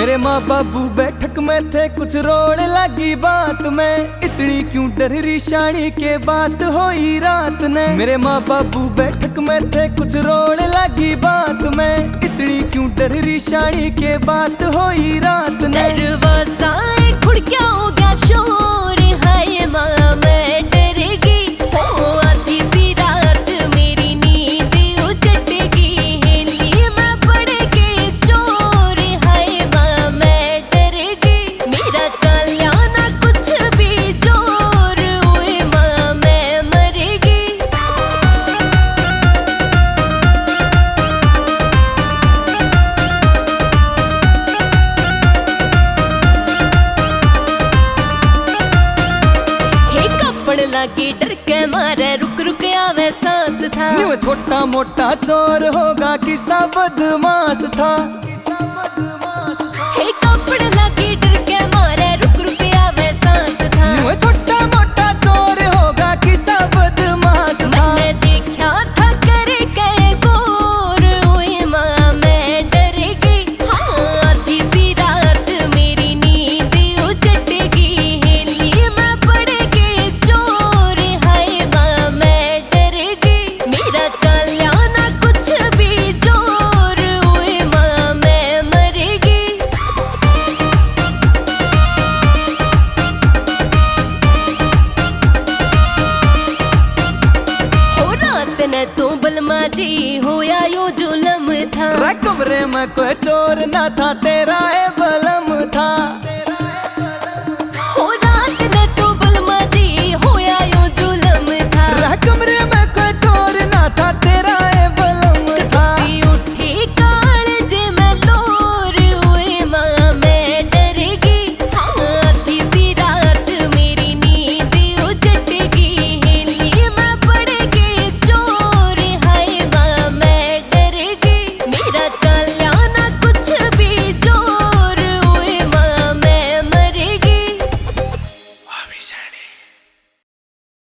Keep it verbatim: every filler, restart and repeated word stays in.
मेरे माँ बाबू बैठक में थे, कुछ रोने लगी बात में, इतनी क्यों डर रही शानी के बात होई रात ने। मेरे माँ बाबू बैठक में थे, कुछ रोने लगी बात में, इतनी क्यों डर रही शानी के बात होई रात ने। दरवाजा खुड़किया हो गया शोर, हाय माँ मैं डर गई, हो आधी सी रात मेरी नींद उजड़ेगी, हेली मैं पड़ के चोर, हाय माँ मैं डर गई, मेरा चलिया ना कुछ भी जोर, ओए माँ मैं मर गई। लागी डर के मारे रुक रुक आवे सांस था, न्यू छोटा मोटा चोर होगा किसा बदमाश था, किसा बदमाश था। हे कपड़ लागी डर के मारे रुक रुक आवे सांस था, न्यू छोटा मोटा चोर होगा किसा बदमाश था। मैंने देखा था करे के गोर, ओए माँ मैं डर गई, हाँ आधी सी रात मेरी नींद उजड़ेगी, हेली मैं पड़ के चोर, हाय माँ मैं डर गई, मेरा चलिया ना कुछ भी जोर, ओए माँ मैं मर गई। हो रात ने तू बलमा जी होया यो जुलम था, कमरे में कोई चोर ना था, तेरा है बलम था।